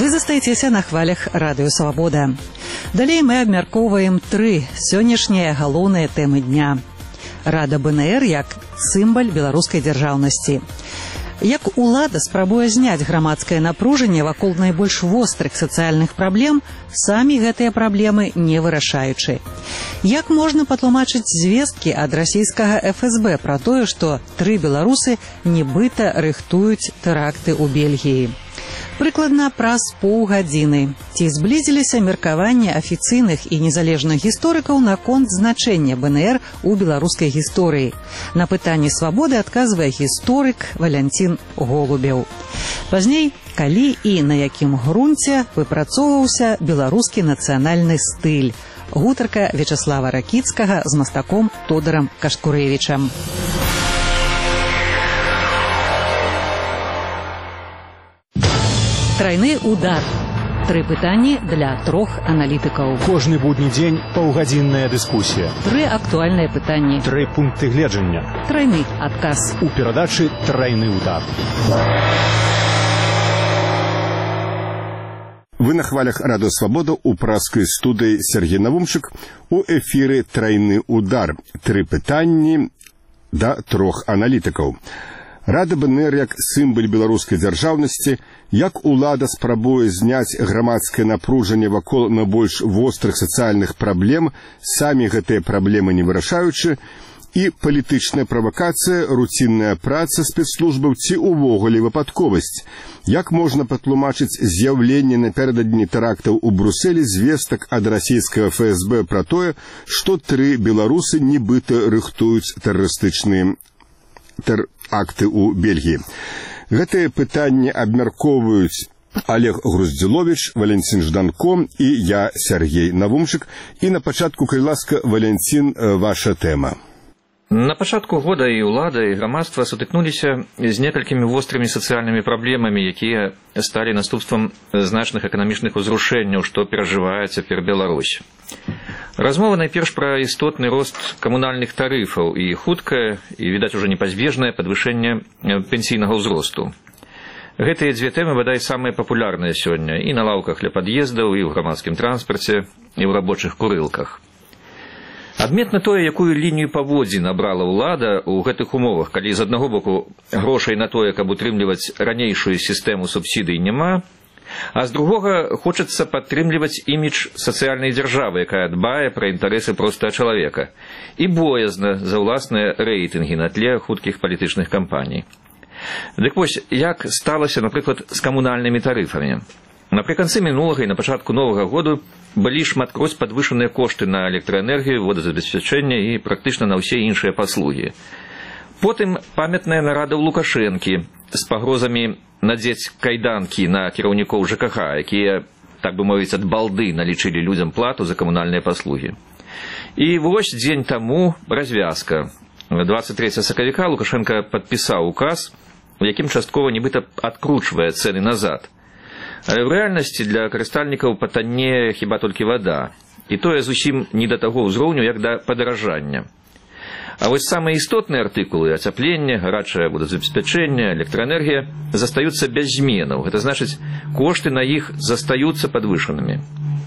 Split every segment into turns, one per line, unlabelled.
Вы застаецеся на хвалях Радыё Свабода. Далей мы абмяркоўваем 3 сённяшнія галоўныя тэмы дня. Рада БНР як сімбаль беларускай дзяржаўнасці. Як улада спрабуе зняць грамадскае напружанне вакол найбольш вострых сацыяльных праблем, самі гэтыя праблемы не вырашаючы. Як можна патлумачыць звесткі ад расійскага ФСБ пра тое, што 3 беларусы нібыта рыхтуюць тэракты ў Бельгіі? Прыкладна праз паўгадзіны. Ці зблізіліся меркаванні афіцыйных і незалежных гісторыкаў наконт значэння БНР у беларускай гісторыі? На пытанне свабоды адказвае гісторык Валянцін Голубеў. Пазней, калі і на якім грунце выпрацоўваўся беларускі нацыянальны стыль. Гутарка Вячаслава Ракіцкага з мастаком Тодорам Кашкурэвічам. Трайны удар. 3 пытанні для 3 аналітыкаў.
Кожны будні дзень паўгадзінная дыскусія.
3 актуальныя пытанні.
3 пункты гледжання.
Трайны адказ.
У перадачы «Трайны удар».
Вы на хвалях Радыё Свабода у праскай студыі Сергей Навумчык. У эфіры «Трайны удар». 3 пытанні да 3 аналітыкаў. Рада БНР як сімбаль беларускай дзяржаўнасці, як улада спрабуе зняць грамадскае напружанне вакол найбольш вострых сацыяльных праблем, самі гэтыя праблемы не вырашаючы, і палітычная правакацыя, руцінная праца спецслужбаў ці увогуле выпадковасць. Як можна патлумачыць з'яўленне напярэдадні тэрактаў у Брусэлі звестак ад расійскага ФСБ пра тое, што 3 беларусы нібыта рыхтуюць тэрарыстычныя акты ў Бельгіі. Гэтыя пытанні абмяркоўваюць Олег Груздзіловіч, Валянцін Жданко і я, Сергей Навумчык. І на пачатку, калі ласка, Валянцін, ваша тэма.
На пачатку года і ўлада, і грамадства сутыкнуліся з некалькімі вострымі сацыяльнымі праблемамі, якія сталі наступствам значных эканамічных узрушэнняў, што перажывае цяпер Беларусь. Размова найперш пра істотны рост камунальных тарыфаў і хуткае, і, відаць, ужо непазбежнае падвышэнне пенсійнага ўзросту. Гэтыя 2 тэмы, бадай, самыя папулярныя сёння і на лаўках ля пад'ездаў, і ў грамадскім транспарце, і ў рабочых курылках. Адметна тое, якую лінію паводзін набрала ўлада ў гэтых умовах, калі з аднаго боку грошай на тое, каб утрымліваць ранейшую сістэму субсідый няма, а з другога хочацца падтрымліваць імідж сацыяльнай дзяржавы, якая дбае пра інтарэсы простага чалавека, і боязна за ўласныя рэйтынгі на тле хуткіх палітычных кампаній. Дык вось, як сталася, напрыклад, з камунальнымі тарыфамі? Напрыканцы мінулага і на пачатку новага году былі шматкроць падвышаныя кошты на электраэнергію, водазабеспячэнне і практычна на ўсе іншыя паслугі. Потым памятная нарада ў Лукашэнкі з пагрозамі надзець кайданкі на кіраўнікоў ЖКХ, якія, так бы мовіць, ад балды налічылі людзям плату за камунальныя паслугі. І вось дзень таму развязка. 23 сакавіка Лукашенко падпісаў указ, у якім часткова нібыта адкручвае цэны назад. Але ў рэальнасці для карыстальнікаў патаннее хіба толькі вада. І тое зусім не да таго ўзроўню, як да падаражання. А вось самыя істотныя артыкулы – ацяпленне, гарачае водазабеспячэнне, электраэнергія – застаюцца без зменаў. Гэта значыць, кошты на іх застаюцца падвышанымі.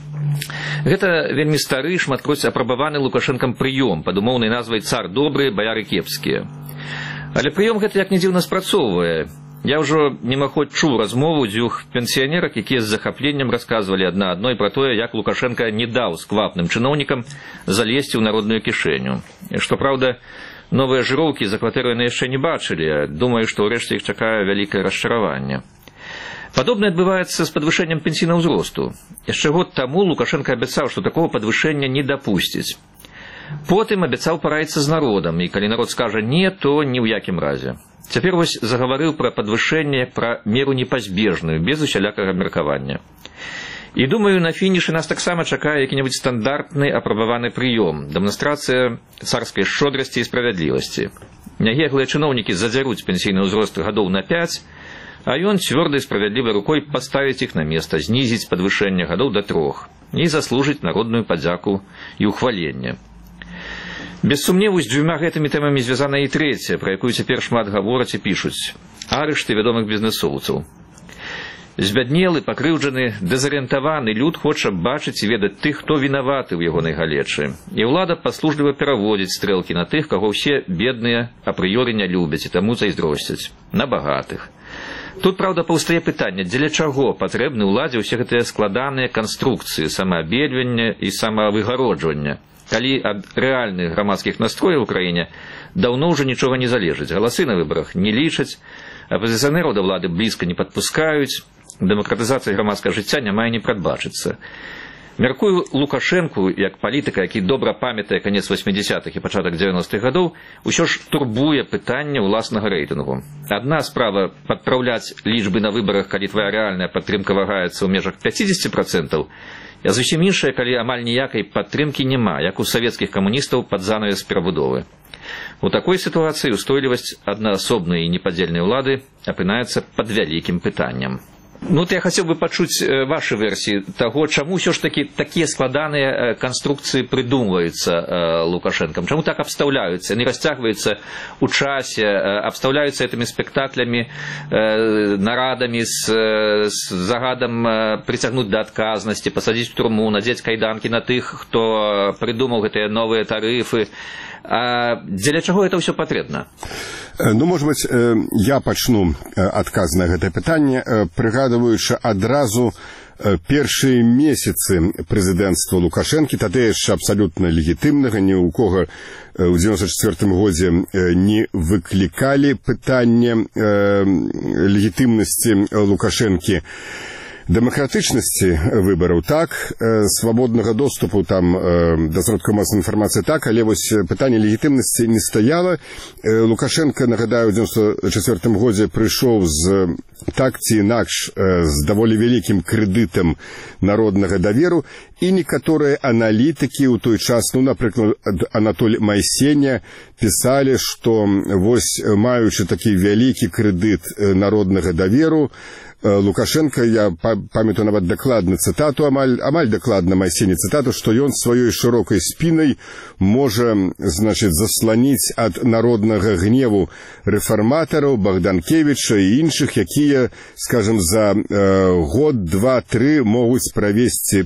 Гэта вельмі стары, шматкроць апрабаваны Лукашэнкам прыём пад умоўнай назвай «Цар добры, баяры кепскія». Але прыём гэта як не дзіўна спрацоўвае. Я ўжо мімаход чуў размову 2 пенсіянерак, якія з захапленнем расказвалі адна адной пра тое, як Лукашенко не даў сквапным чыноўнікам залезці ў народную кішэню. Што праўда, новыя жыроўкі за кватэру яны яшчэ не бачылі. Думаю, што ўрэшце іх чакае вялікае расчараванне. Падобнае адбываецца з падвышэннем пенсійнага ўзросту. Яшчэ год таму Лукашенко абяцаў, што такога падвышэння не дапусціць. Потым абяцаў параіцца з народам, і калі народ скажа «не», то ні ў якім разе. Цяпер вось загаварыў пра падвышэнне, пра меру непазбежную, без усялякага меркавання. І думаю, на фінішы нас таксама чакае які-небудзь стандартны апрабаваны прыём, дэманстрацыя царскай шчодрасці і справядлівасці. Нягеглыя чыноўнікі задзяруць пенсійны ўзрост гадоў на 5, а ён цвёрдай справядлівай рукой паставіць іх на места, знізіць падвышэнне гадоў да 3 і заслужыць народную падзяку і ўхваленне. Без сумневу, з 2 гэтымі тэмамі звязана і 3, пра якую цяпер шмат гавораць і пішуць – арышты вядомых бізнэсоўцаў. Збяднелы, пакрыўджаны, дэзарыентаваны люд хоча бачыць і ведаць тых, хто вінаваты ў ягонай галечы. І ўлада паслужліва пераводзіць стрэлкі на тых, каго ўсе бедныя апрыёры не любяць і таму зайздросцяць, на багатых. Тут, праўда, паўстае пытанне, дзеля чаго патрэбны ўладзе ўсе гэтыя складаныя канструкцыі самаабельвання і самавыгароджвання, калі ад рэальных грамадскіх настрояў у краіне даўно ўжо нічога не залежыць. Галасы на выбарах не лічаць, апазіцыянераў да ўлады блізка не падпускаюць, дэмакратызацыі грамадскага жыцця няма і не прадбачыцца. Мяркую, Лукашэнку, як палітыка, які добра памятае канец 80-х і пачатак 90-х гадоў, усё ж турбуе пытанне ўласнага рэйтынгу. Адна справа падпраўляць лічбы на выбарах, калі твая рэальная падтрымка вагаецца ў межах 50%, а зусім іншая, калі амаль ніякай падтрымкі няма, як у савецкіх камуністаў пад занавес перабудовы. У такой сітуацыі устойлівасць аднаасобнай і непадзельнай улады апынаецца пад вялікім пытаннем. Ну, я хацеў бы пачуць вашы версіі таго, чаму ўсё ж такі такія складаныя канструкцыі прыдумваюцца Лукашэнкам, чаму так абстаўляюцца, яны расцягваюцца ў часе, абстаўляюцца гэтымі спектаклямі, нарадамі з загадам прыцягнуць да адказнасці, пасадзіць у турму, надзець кайданкі на тых, хто прыдумаў гэтыя новыя тарыфы. А дзеля чаго это ўсё патрэбна?
Ну, может быть, я пачну адказ на гэтае пытанне, прыгадваючы адразу першыя месяцы прэзідэнцтва Лукашэнкі, тады яшчэ абсалютна легітымнага, ні ў кого ў 94 годзе не выклікалі пытанне легітымнасці Лукашэнкі. Дэмакратычнасці выбараў так, свабоднага доступу там да сродкаў масавай інфармацыі так, але вось пытанне легітымнасці не стаяла. Лукашенко, нагадаю, ў 94 годзе прыйшоў з так ці інакш з даволі вялікім крэдытам народнага даверу, і некаторыя аналітыкі ў той час, ну, напрыклад, Анатоль Майсеня пісалі, што вось маючы такі вялікі крэдыт народнага даверу, Лукашенко, я памятаю нават дакладна цытату, амаль дакладна Майсені цытату, што ён сваёй шырокай спінай можа, значыць, засланіць ад народнага гневу рэфарматараў, Богданкевіча і іншых, якія, скажем, за год, два, тры могуць правесці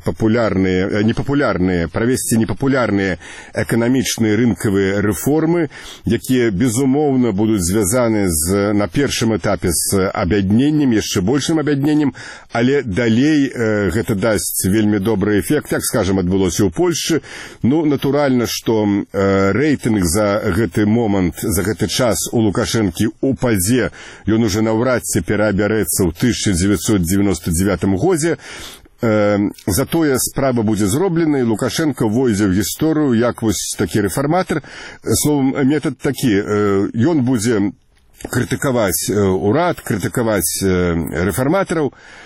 непапулярныя эканамічныя рынкавыя рэформы, якія, безумоўна, будуць звязаны на першым этапе з абядненнем, яшчэ больш абядненнем, але далей гэта дасць вельмі добры эфект, як, скажем, адбылося ў Польшчы. Ну, натуральна, што рэйтынг за гэты момант, за гэты час у Лукашэнкі упадзе, ён уже наўрад ці пераабярэцца ў 1999 годзе. Затое справа будзе зроблена, і Лукашенко войдзе ў гісторыю як вось такі рэфарматар. Словом, метад такі, ён будзе крытыкаваць урад, крытыкаваць рэфарматараў,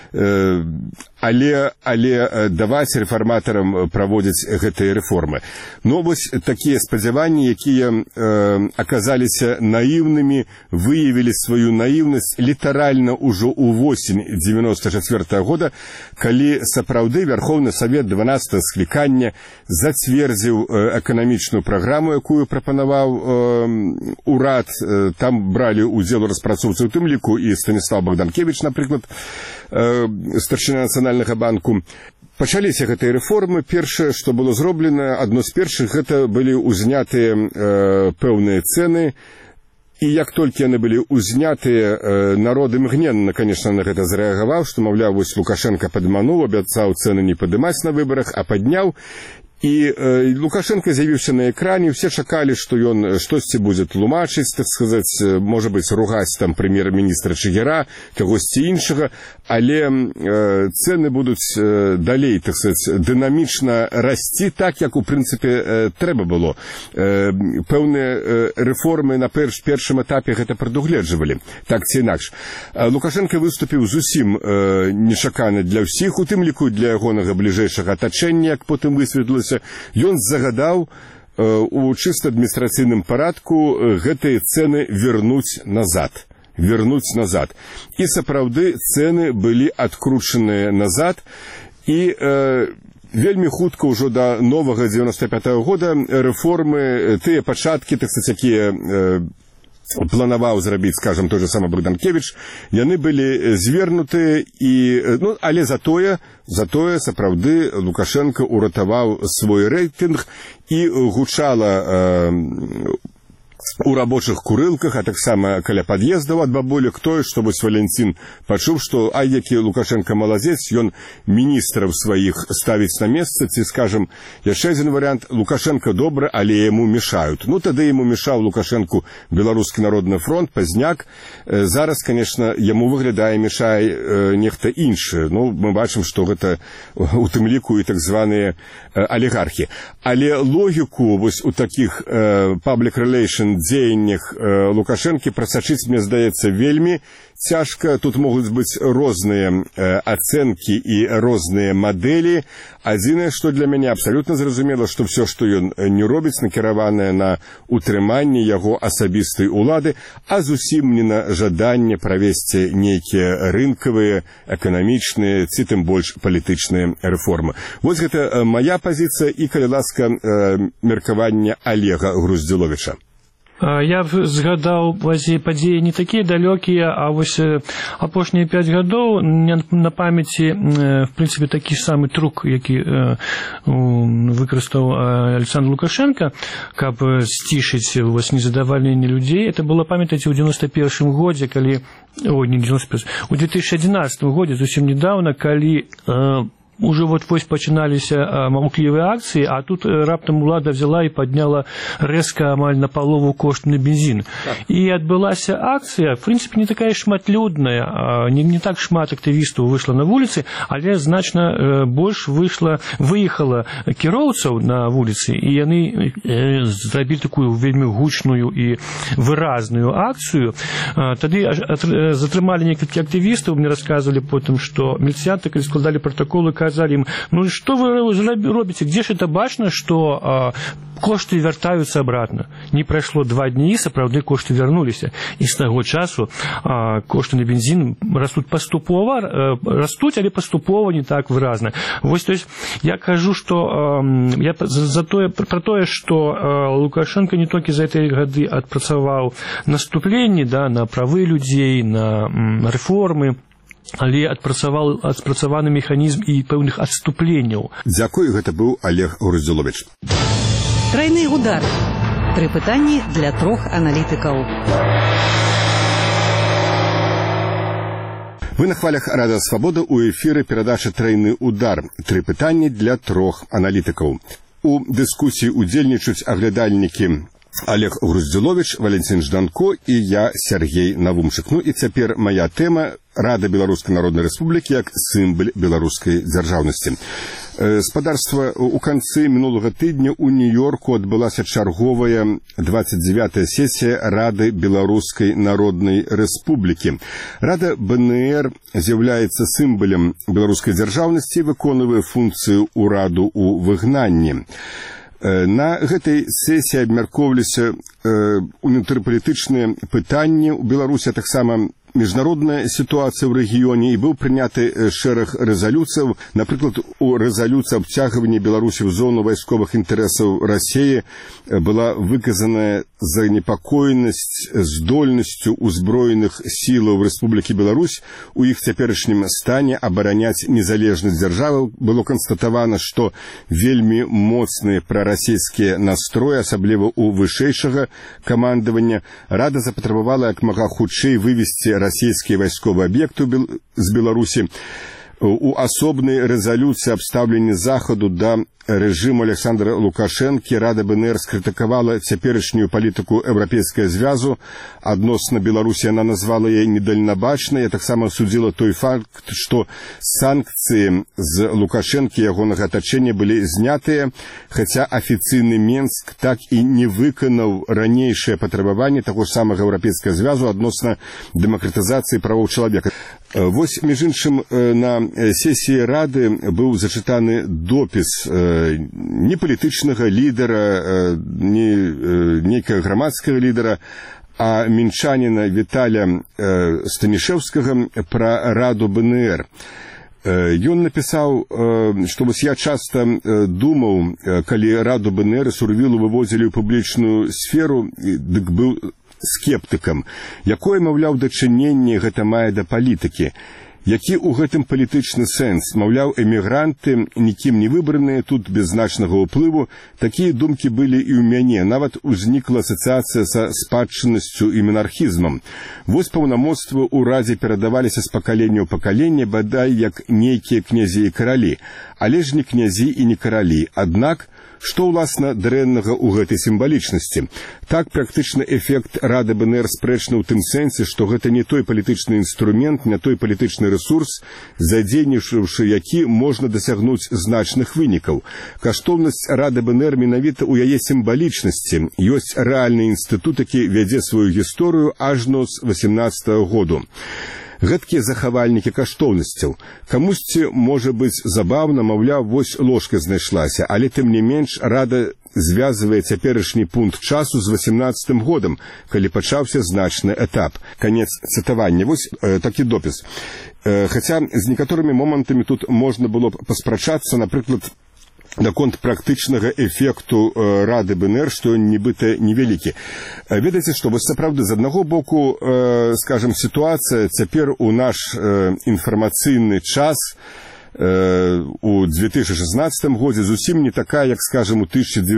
але даваць рэфарматарам праводзіць гэтыя рэформы. Но вось такія спадзяванні, якія аказаліся наіўнымі, выявілі сваю наіўнасць літаральна ўжо ў восень 94 года, калі сапраўды Вярхоўны Савет 12 склікання зацвердзіў эканамічную праграму, якую прапанаваў урад. Там бралі удзел у распрацоўцы, у тым ліку і Станіслав Богданкевич, напрыклад, старшына Нацыянальнага банку. Пачаліся гэтыя рэформы. Першае, што было зроблена, адно з першых, гэта былі ўзнятыя пэўныя цэны. І як толькі яны былі ўзнятыя, народ імгненна, конечно, на гэта зарэагаваў, што, маўляў, вось Лукашенко падмануў, абяцаў цэны не падымаць на выбарах, а падняў. І Лукашенко з'явіўся на экране, все чакалі, што ён штосьці будзе тлумачыць, так сказаць, можа быць, ругаць там прэм'ер-міністра Чигира, кагосьці іншага, але цэны будуць далей, так сказаць, дынамічна расці так, як у прынцыпе трэба было. Пэўныя рэформы на першым этапе гэта прадугледжвалі, так ці інакш. Лукашенко выступіў зусім нечакана для ўсіх, у тым ліку для ягонага бліжэйшага атачэння, як потым высветлілася. Ён загадаў у чыста адміністрацыйным парадку гэтыя цэны вернуць назад. І сапраўды цэны былі адкручаныя назад, і вельмі хутка ўжо да новага 95-го года рэформы, тыя пачаткі, так сказаць, якія планаваў зрабіць, скажам, той же самы Богданкевич, яны былі звернутыя, але затое сапраўды Лукашенко уратаваў свой рэйтынг і гучала у рабочых курылках, а таксама каля пад'ездаў ад бабулек тое, што вось Валентин пачуў, што які Лукашенко маладзец, ён міністраў сваіх ставіць на месца, ці, скажам, яшчэ адзін варыянт, Лукашенко добра, але яму мешаюць. Тады яму мешаў Лукашенку Беларускі народны фронт, пазняк. Зараз, конечно, яму выглядае мешае нехта іншы. Мы бачым, што гэта у тым ліку і так званыя алігархі. Але логіку вось у такіх public relation дзеяннях Лукашэнкі прасачыць, мне здаецца, вельмі цяжка. Тут могуць быць розныя ацэнкі і розныя мадэлі. Адзінае, што для мяне абсалютна зразумела, што все, што ён не робіць, накіраванае на утрыманне яго асабістай улады, а зусім не на жаданне правесці нейкія рынкавыя, эканамічныя, ці тым больш палітычныя рэформы. Вось гэта мая пазіцыя і, калі ласка, меркаванне Олега Груздзіловіча.
Я згадаў падзеі не такія далёкія, а вось апошнія 5 гадоў на памяці, в прынцыпе, такі самы трук, які выкарыстаў Александр Лукашенко, каб сцішыць незадавальненне людзей. Это было, памятаеце, у 91-м годзе, калі... не 91-м, у 2011 годзе, зусім недавно, калі... уже вось пачыналіся маўклівыя акцыі, а тут раптам улада взяла і падняла рэзка амаль на палову кошт на бензін. І адбылася акцыя, в прынцыпе, не такая шматлюдная, не так шмат актывістаў выйшла на вуліцы, але значна больш выехала кіроўцаў на вуліцы, і яны зрабілі такую вельмі гучную і выразную акцыю. Тады затрымалі некалькі актывістаў, мне расказвалі потым, што міліцыянты, калі складалі протаколы, сказали им, что вы робите, где же это бачно, что кошты вяртаюцца обратно. Не прайшло 2 дні, сапраўды кошты вярнуліся. І з таго часу кошты на бензин растуць паступова, але паступова не так выразна. Вось, то есть, я кажу, что я про тое, что Лукашенко не толькі за гэтыя гады адпрацаваў наступленні, на правы людзей, на рэформы, але адпрацаваны механізм і пэўных адступленняў.
Дзякуй, гэта быў Олег Груздзіловіч.
Тройны удар. 3 пытанні для 3 аналітыкаў.
Вы на хвалях Радыё Свабода, у эфіры перадача «Тройны удар». 3 пытанні для 3 аналітыкаў. У дыскусіі удзельнічаюць аглядальнікі Олег Груздзіловіч, Валентин Жданко і я, Сергей Навумчык. І цяпер моя тэма – Рада Беларускай Народнай Рэспублікі як сімбаль беларускай дзяржаўнасці. Спадарства, у канцы мінулага тыдня ў Нью-Йорку адбылася чарговая 29-я сесія Рады Беларускай Народнай Рэспублікі. Рада БНР з'яўляецца сімбалем беларускай дзяржаўнасці і выконвае функцыю ўраду ў выгнанні. На гэтай сесіі абмяркоўваліся унутрыпалітычныя пытанні ў Беларусі, а таксама міжнародная сітуацыя ў рэгіёне, і быў прыняты шэраг рэзалюцыяў. Напрыклад, у рэзалюцыі абцягвання Беларусі ў зону вайсковых інтарэсаў Расіі была выказаная занепакоенасць здольнасцю ўзброеных сілаў Рэспублікі Беларусь у іх цяперашнім стане абараняць незалежнасць дзяржавы. Было канстатавана, што вельмі моцныя прарасійскія настроі, асабліва ў вышэйшага камандавання. Рада запатрабавала як мага хутчэй вывесці расійскія вайсковыя аб'екты з Беларусі. У асобнай рэзалюцыі аб стаўленні захаду да рэжыму Александра Лукашэнкі Рада БНР скрытыкавала цяперашнюю палітыку Еўрапейскага звязу. Адносна Беларусі яна назвала яе недальнабачнай, а таксама судзіла той факт, што санкцыі з Лукашэнкі і ягонага атачэння былі знятыя, хаця афіцыйны Менск так і не выканаў ранейшыя патрабаванні таго самага Еўрапейскага звязу адносна дэмакратызацыі правоў чалавека. Вось, між іншым, на сесіі Рады быў зачытаны допіс не палітычнага лідара, не нейкага грамадскага лідара, а мінчаніна Віталя Станішэўскага пра Раду БНР. Ён напісаў, што вось я часта думаў, калі Раду БНР Сурвілу вывозілі ў публічную сферу, дык быў скептыкам, якое, маўляў, дачыненне гэта мае да палітыкі. Які ў гэтым палітычны сэнс? Маўляў, эмігранты, нікім не выбраныя, тут без значнага ўплыву. Такія думкі былі і ў мяне. Нават узнікла асацыяцыя са спадчыннасцю і монархізмам. Вось паўнамоцтвы ў радзе перадаваліся з пакалення ў пакаленне, бадай як нейкія князі і каралі. Але ж не князі і не каралі. Аднак, што, уласна, дрэннага ў гэтай сімвалічнасці? Так, практычна эфект Рады БНР спрэчны ў тым сэнсе, што гэта не той палітычны інструмент, не той палітычны рэсурс, задзейнічаўшы які можна дасягнуць значных вынікаў. Каштоўнасць Рады БНР менавіта ў яе сімвалічнасці. Ёсць рэальны інстытут, які вядзе сваю гісторыю ажно з 18-го году. Гэткія захавальнікі каштоўнасцяў. Камусьці можа быць забаўна, маўляў, вось ложка знайшлася, але тым не менш Рада звязвае цяперашні пункт часу з 18-м годам, калі пачаўся значны этап. Канец цытавання. Вось такі допіс. Хаця з некаторымі момантамі тут можна было б паспрачацца, напрыклад, наконт практычнага эфекту Рады БНР, што ён нібыта невялікі. Ведаеце, што вось сапраўды з аднаго боку, скажам, сітуацыя цяпер у наш інфармацыйны час у 2016 годзе зусім не такая, як, скажам, у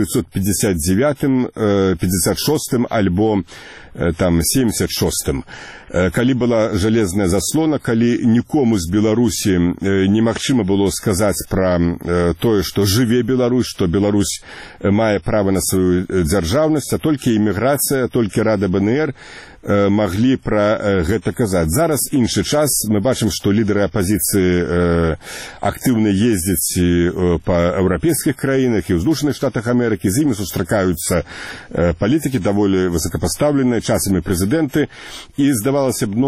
1959, 56 альбо там 76-м. Калі была жалезная заслона, калі нікому з Беларусі немагчыма было сказаць пра тое, што жыве Беларусь, што Беларусь мае права на сваю дзяржаўнасць, а толькі эміграцыя, толькі Рада БНР маглі пра гэта казаць. Зараз іншы час, мы бачым, што лідары апазіцыі актыўна ездзяць па еўрапейскіх краінах і ў Злучаных Штатах Амерыкі, з імі сустракаюцца палітыкі даволі высокапастаўленыя, часамі прэзідэнты, і здавалася б,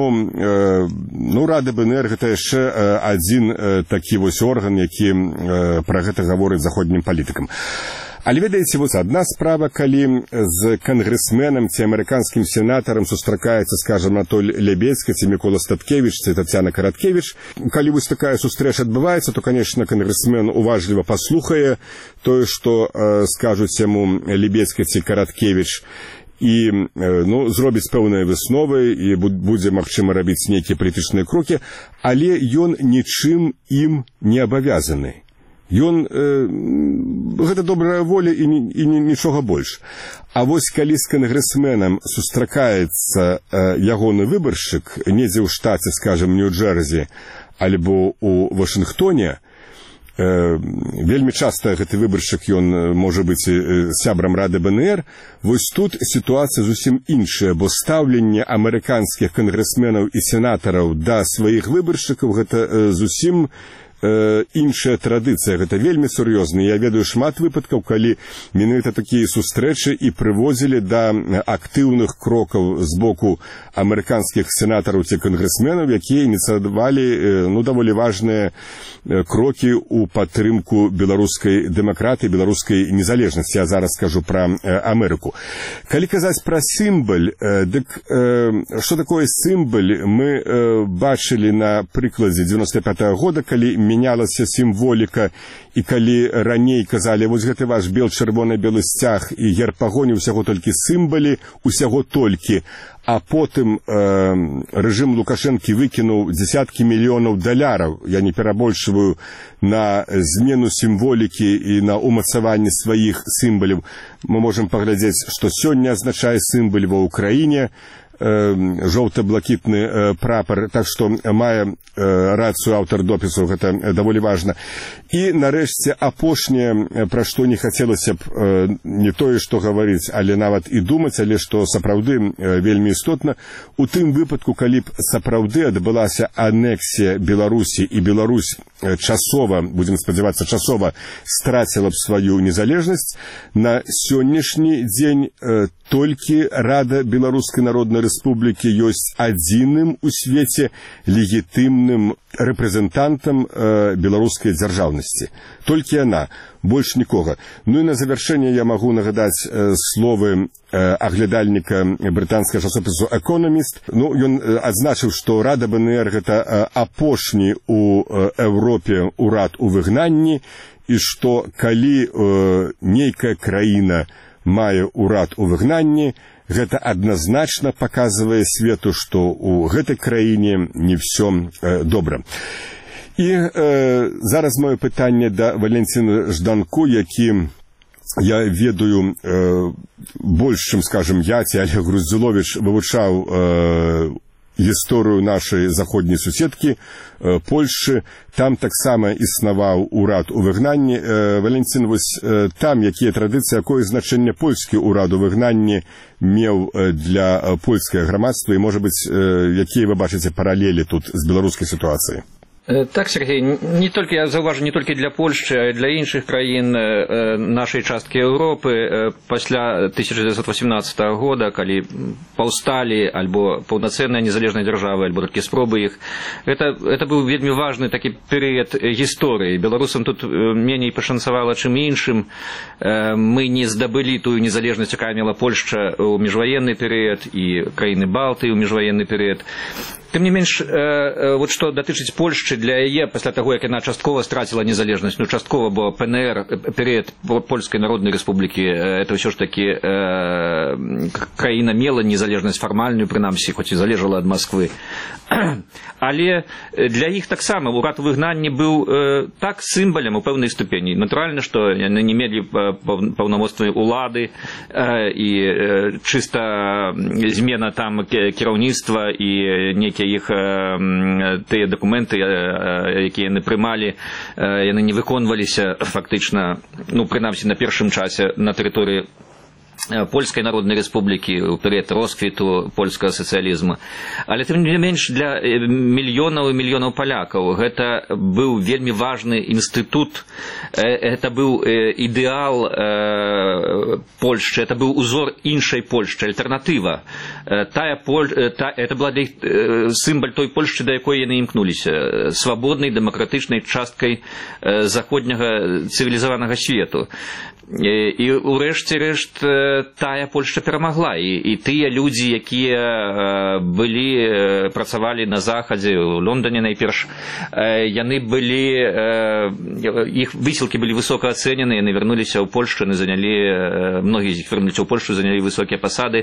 Рада БНР гэта яшчэ адзін такі вось орган, які пра гэта гаворыць заходнім палітыкам. Але ведаеце, вось адна справа, калі з кангрэсменам ці амерыканскім сенатарам сустракаецца, скажам, Анатоль Лябедзька ці Мікола Статкевіч ці Тацяна Караткевіч. Калі вось такая сустрэча адбываецца, то, конечно, кангрэсмен уважліва паслухае тое, што скажуць яму Лябедзька ці Караткевіч, і зробіць пэўныя высновы, і будзе магчыма рабіць нейкія палітычныя крокі, але ён нічым ім не абавязаны. Ён гэта добрая воля і нічога больш. А вось калі з кангрэсменам сустракаецца ягоны выбаршчык недзе ў штаце, скажам, Нью-Джерсі альбо ў Вашынгтоне, вельмі часта гэты выбаршчык, ён можа быць сябрам Рады БНР, вось тут сітуацыя зусім іншая, бо стаўленне амерыканскіх кангрэсменаў і сенатараў да сваіх выбаршчыкаў гэта зусім іншая традыцыя, гэта вельмі сур'ёзна. Я ведаю шмат выпадкаў, калі менавіта такія сустрэчы і прыводзілі да актыўных крокаў з боку амерыканскіх сенатараў ці кангрэсменаў, якія ініцыявалі даволі важныя крокі ў падтрымку беларускай дэмакратыі, беларускай незалежнасці. Я зараз скажу пра Амерыку. Калі казаць пра сімваль, дык што такое сімваль, мы бачылі на прыкладзе 95-го года, калі менялася сімволіка, і калі раней казалі, вось гэты ваш бел-чырвона-белы сцяг і герб пагоні, усяго толькі сімвалі, усяго толькі, а потым рэжым Лукашэнкі выкінуў дзесяткі мільёнаў даляраў, я не перабольшваю, на змену сімволікі і на умацаванне сваіх сімваляў. Мы можам паглядзець, што сёння азначае сімваль ва ўкраіне, жоўта-блакітны прапар, так што мае рацыю аўтар допісу, гэта даволі важна. І, нарэшце, апошняе, пра што не хацелася б не тое, што гаварыць, але нават і думаць, але што сапраўды вельмі істотна, у тым выпадку, калі б сапраўды адбылася анексія Беларусі і Беларусь часова, будзем спадзявацца, часова страціла б сваю незалежнасць, на сённяшні дзень толькі Рада Беларускай Народнай Рэспублікі ёсць адзіным у свеце легітымным рэпрэзентантам беларускай дзяржаўнасці. Толькі яна, больш нікога. Ну і на завяршэнне я магу нагадаць словы аглядальніка брытанскага часопісу «Экономіст». Ён адзначыў, што Рада БНР гэта апошні у Еўропе ўрад у выгнанні, і што калі нейкая краіна мае ўрад у выгнанні, гэта адназначна паказвае свету, што ў гэтай краіне не ўсё добра. І зараз маё пытанне да Валентина Жданко, які, я ведаю, больш, чым, скажем, я ці Олег Груздзіловіч вывучаў гісторыю нашай заходняй суседкі Польшчы. Там таксама існаваў урад у выгнанні. Валентин, вось там якія традыцыі, якое значэнне польскі урад у выгнанні меў для польскага грамадства, і, можа быць, якія вы бачыце паралелі тут з беларускай сітуацыяй?
Так, Сергей, я заўважу, не толькі для Польшчы, а і для іншых краін нашай часткі Еўропы пасля 1918 года, калі паўсталі альбо паўнацэнныя незалежныя дзяржавы, альбо толькі спробы іх, это быў вельмі важны такі перыяд гісторыі. Беларусам тут меней пашанцавала, чым іншым. Мы не здабылі тую незалежнасць, якая мела Польшча ў міжваенны перыяд, і краіны Балтыі ў міжваенны перыяд. Тым не менш, вот што датычыць Польшчы, для яе, пасля таго, як яна часткова страціла незалежнасць, часткова, бо ПНР, перыяд Польскай Народнай Рэспублікі, это ўсё ж такі краіна мела незалежнасць фармальную, прынамсі, хоць і залежала ад Масквы. Але для іх таксама урад у выгнанні быў так сімвалем у пэўнай ступені. Натуральна, што яны не мелі паўнамоцтвы ўлады, і чыста змена там кіраўніцтва і нейкія іх тыя дакументы, якія яны прымалі, яны не выконваліся фактычна, прынамсі на першым часе на тэрыторыі Польскай Народнай Рэспублікі ў перыяд росквіту польскага сацыялізму. Але тым не менш, для мільёнаў і мільёнаў палякаў гэта быў вельмі важны інстытут, это быў ідэал Польшчы, это быў узор іншай Польшчы, альтэрнатыва. Это была сімвал той Польшчы, да якой яны імкнуліся, свабоднай, дэмакратычнай часткай заходняга цывілізаванага свету. І ўрэшце рэшт тая Польшча перамагла, і тыя людзі, якія працавалі на захадзе, у Лондоне найперш, яны іх высілкі былі высока ацэнены, яны вярнуліся ў Польшчу, многія з іх вярнуліся ў Польшчу, занялі высокія пасады.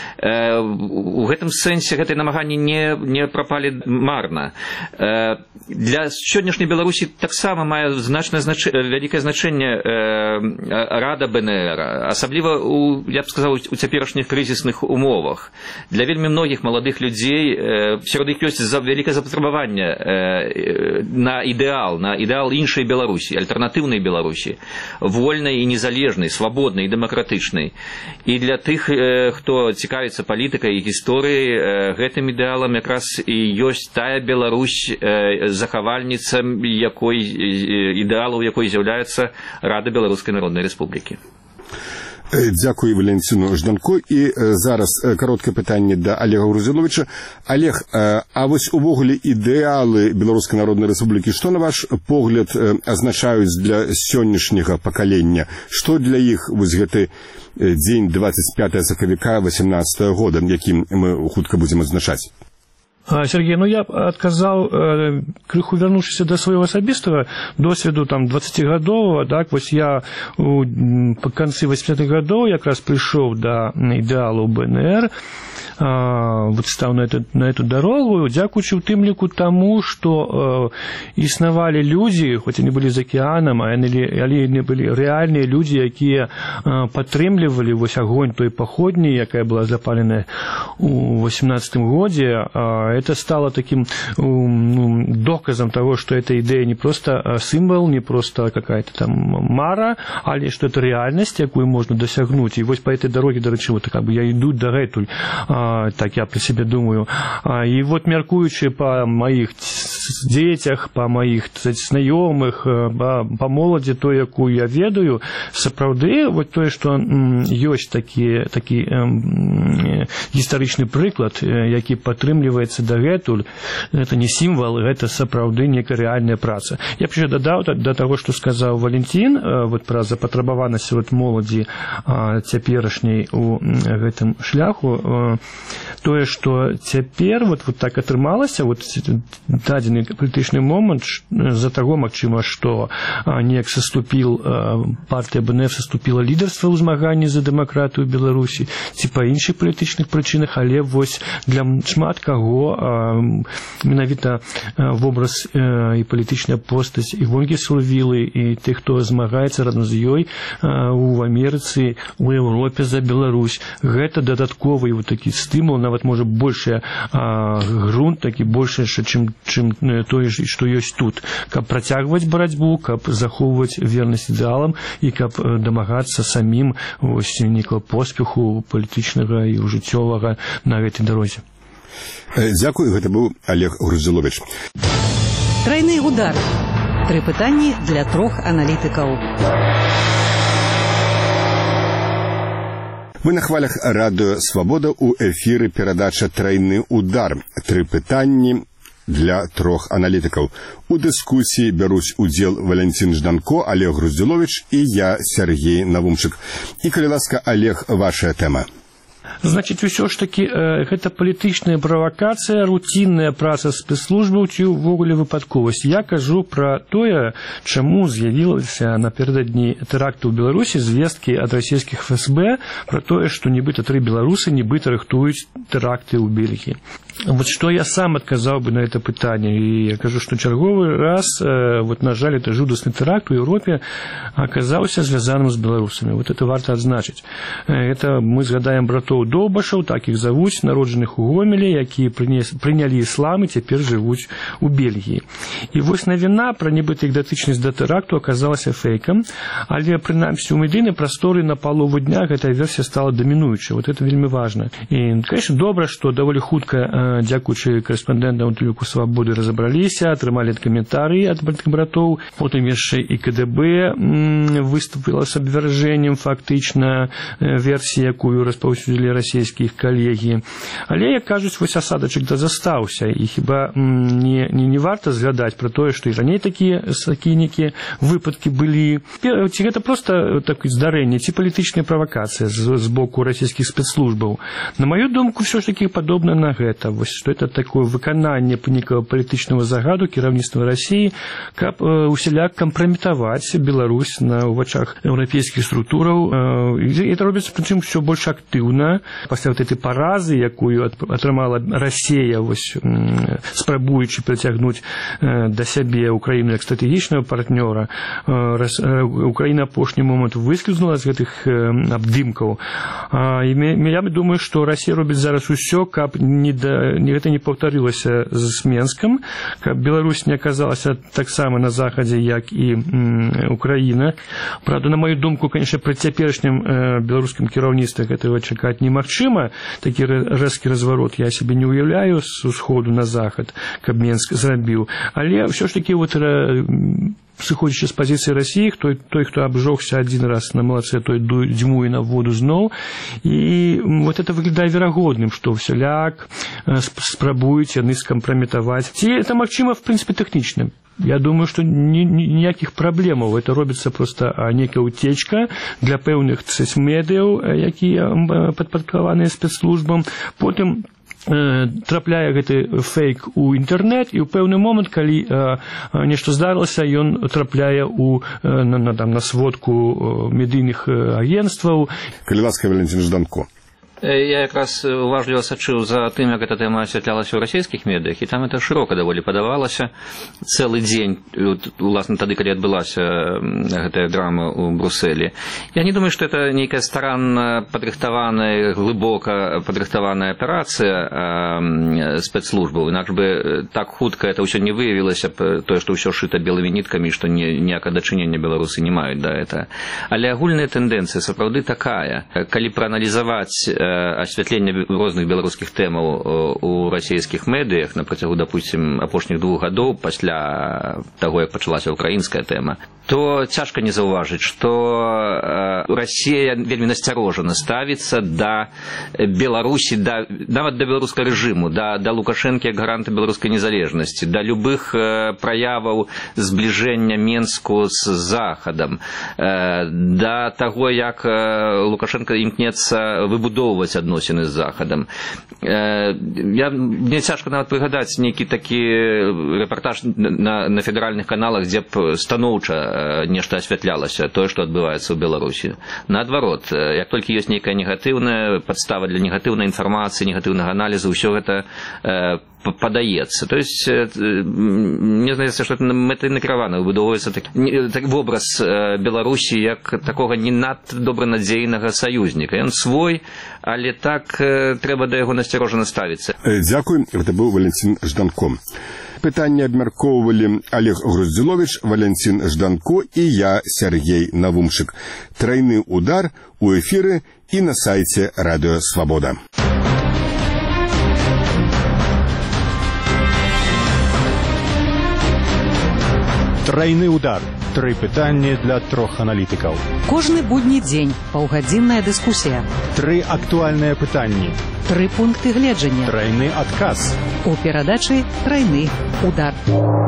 У гэтым сэнсе гэтыя намаганні не прапалі марна. Для сённяшняй Беларусі таксама мае вялікае значэнне Рада БНР, асабліва я б сказаў, у цяперашніх крызісных умовах. Для вельмі многіх маладых людзей сярод іх ёсць вялікае запатрабаванне на ідэал іншай Беларусі, альтэрнатыўнай Беларусі, вольнай і незалежнай, свабоднай і дэмакратычнай. І для тых, хто цікавіцца палітыкай і гісторыяй, гэтым ідэалам якраз і ёсць тая Беларусь, захавальніцам ідэалаў якой з'яўляецца Рада Беларускай Народнай Рэспублікі.
Дзякую Валентину Жданко. І зараз кароткае пытанне да Олега Груздзіловіча. Олег, а вось увогуле ідэалы Беларускай Народнай Рэспублікі, што, на ваш погляд, азначаюць для сённяшняга пакалення? Што для іх вось гэты дзень 25 сакавіка 18 года, якім мы хутка будзем адзначаць?
Сергей, я адказаў, крыху вярнуўшыся да свайго асабістага досведу 20-гадовага, так, вось я па канцы 80-х гадоў якраз прыйшоў да ідэалу БНР, вот стаў на эту дарогу, дзякуючы ў тым ліку таму, што існавалі людзі, хоць яны былі з акіянам, але яны былі рэальныя людзі, якія падтрымлівалі вось агонь той паходні, якая была запаленая у 18-м годзе. Это стало таким доказом того, что эта идея не просто символ, не просто какая-то там мара, а что это реальность, якую можно досягнуть. И вот по этой дороге, до речи, вот как бы я иду до гэтуль, так я про себя думаю. И вот мяркуючи по моих дзецях, по моих знаёмых, по моладзі той, якую я ведаю, сапраўды вот тое, што ёсць такі гістарычны прыклад, які падтрымліваецца дагэтуль, это не сімвал, гэта сапраўды некая рэальная праца. Я б яшчэ дадаў да таго, што сказаў Валентин, вот пра запатрабаванасць моладзі цяперашняй у гэтым шляху, тое, што цяпер вот так атрымалася, вот дадзены палітычны момант з-за таго, магчыма, што неяк партыя БНР саступіла лідарства ў змаганні за дэмакратыю Беларусі, ці па іншых палітычных прычынах, але вось для шмат каго менавіта вобраз і палітычная постаць і Ольгі Сурвілы, і тых, хто змагаецца разам з ёй у Амерыцы, у Еўропе за Беларусь, гэта дадатковы вот такі стымул, нават можа большы грунт, такі большы, чым тое, што ёсць тут, каб працягваць барацьбу, каб захоўваць вернасць ідэалам і каб дамагацца самім вось нейкага поспеху палітычнага і жыццёвага на гэтай дарозе.
Дзякую, гэта быў Олег Груздзіловіч.
Трайны удар. 3 пытанні для 3 аналітыкаў.
Вы на хвалях радыё «Свабода» у эфіры перадача «Трайны удар». 3 пытанні для 3 аналітыкаў. У дыскусіі бяруць удзел Валянцін Жданко, Олег Груздзіловіч і я, Сергей Навумчык. І, калі ласка, Олег, ваша тэма.
Значыць, усё ж такі гэта палітычная правакацыя, руцінная праца спецслужбаў ці ўвогуле выпадковасць. Я кажу пра тое, чаму з'явілася напярэдадні тэракту ў Беларусі звесткі ад расійскіх ФСБ пра тое, што нібыта 3 беларусы нібыта рыхтуюць тэракты ў Бельгіі. Вот что я сам отказал бы на это пытание. И я кажу, что черговый раз, вот, на жаль, это жудасный теракт в Европе оказался связанным с белорусами. Вот это варто отзначить. Это мы згадаем братоў Довбашаў, так их зовут, народженых у Гомелі, якія прынялі іслам і цяпер жывуць у Бельгіі. І вось навіна пра нібыта іх датычнасць да тэракту аказалася фейкам, але прынамсі ў медыйнай прасторы на палову дня гэтая версія стала дамінуючай. Вот это вельмі важна. І, конечно, добра, што даволі хутка дзякуючы корэспандэнтам тэлеку «Свабоды» разабраліся, атрымалі каментарыі ад братоў, потым яшчэ і КДБ выступіла з абвяржэннем фактычна версіі, якую распаўсюдзілі расійскія калегі. Але, як кажуць, вось асадачак застаўся, і хіба не варта згадаць пра тое, што і раней такія нейкія выпадкі былі. Ці гэта проста такое здарэнне, ці палітычная правакацыя з боку расійскіх спецслужбаў? На маю думку, ўсё ж такі падобна на гэта. Вось, што это такое выкананне нейкага палітычнага загаду кіраўніцтва Расіі, каб усяляк кампраметаваць Беларусь на вачах еўрапейскіх структураў. І это робіцца, прычым, ўсё больш актыўна. Пасля вот этой паразы, якую атрымала Расія, вось, спрабуючы прыцягнуць да сябе Украіну як стратэгічнага партнёра, Украіна апошні момант выскользнула з гэтых абдымкаў. І я думаю, што Расія робіць зараз усё, каб гэта не паўтарылася з Менскам, каб Беларусь не аказалася таксама на захадзе, як і Украіна. Правда, на мою думку, конечно, пры цяперашнім беларускім кіраўніцтве гэтага чакаць немагчыма. Такі рэзкі разварот я сябе не ўяўляю з усходу на захад, каб Менск зрабіў. Але ўсё ж такі вот сыходзячы з пазіцыі Расіі, той, хто абжогся адзін раз на малаце, той дзьмуе на воду зноў. І вот это выглядае верагодным, што ўсяляк спрабуюць яны скампраметаваць. Ці это магчыма, в прынцыпе, тэхнічным. Я думаю, што ніякіх праблемаў. Это робіцца проста нейкая уцечка для пэўных медыяў, якія падпарадкаваныя спецслужбам. Потым трапляе гэты фейк у інтэрнэт, і ў пэўны момант, калі нешта здарылася, ён трапляе на сводку медыйных агенцтваў.
Калі ласка, Валянцін Жданко.
Я якраз уважліва сачыў за тым, як эта тэма асвятлялася ў расійскіх медыях, і там это шырока даволі падавалася. Цэлы дзень, уласна тады, калі адбылася гэтая драма ў Брусэлі. Я не думаю, што это нейкая старанна падрыхтаваная, глыбока падрыхтаваная аперацыя спецслужбаў. Інакш бы так хутка это ўсё не выявілася, тое, што ўсё шыта белымі ніткамі, што ніякага дачынення беларусы не маюць да гэта. Але агульная тэндэнцыя сапраўды такая. Калі прааналізаваць асвятленне розных беларускіх тэмаў у расійскіх медыях на працягу, допустим, апошніх 2 гадоў пасля таго, як пачалася украінская тэма, то цяжка не заўважыць, што Расія вельмі насцярожана ставіцца да Беларусі, нават да беларускага рэжыму, да Лукашэнкі як гаранта беларускай незалежнасці, да любых праяваў збліжэння Менску з Захадам, да таго, як Лукашенко імкнецца выбудоўваць нармалёўваць адносіны з захадам. Мне цяжка нават прыгадаць нейкі такі рэпартаж на федэральных каналах, дзе б станоўча нешта асвятлялася, тое, што адбываецца ў Беларусі. Наадварот, як толькі ёсць нейкая негатыўная падстава для негатыўнай інфармацыі, негатыўнага аналізу, ўсё гэта падаецца. То есть, мне здаецца, што мэтанакіравана выбудоўваецца такі вобраз Беларусі як такога не надта добранадзейнага саюзніка. Ён свой, але так трэба да яго насцярожана ставіцца.
Дзякуй, гэта быў Валентин Жданко. Пытанне абмяркоўвалі Олег Груздзіловіч, Валентин Жданко і я, Сергей Навумчык. Трайны удар у эфіры і на сайце Радыё Свабода.
Трайны удар. 3 пытанні для 3 аналітыкаў.
Кожны будні дзень паўгадзінная дыскусія.
3 актуальныя пытанні.
3 пункты гледжання.
Трайны адказ.
У перадачы «Трайны удар».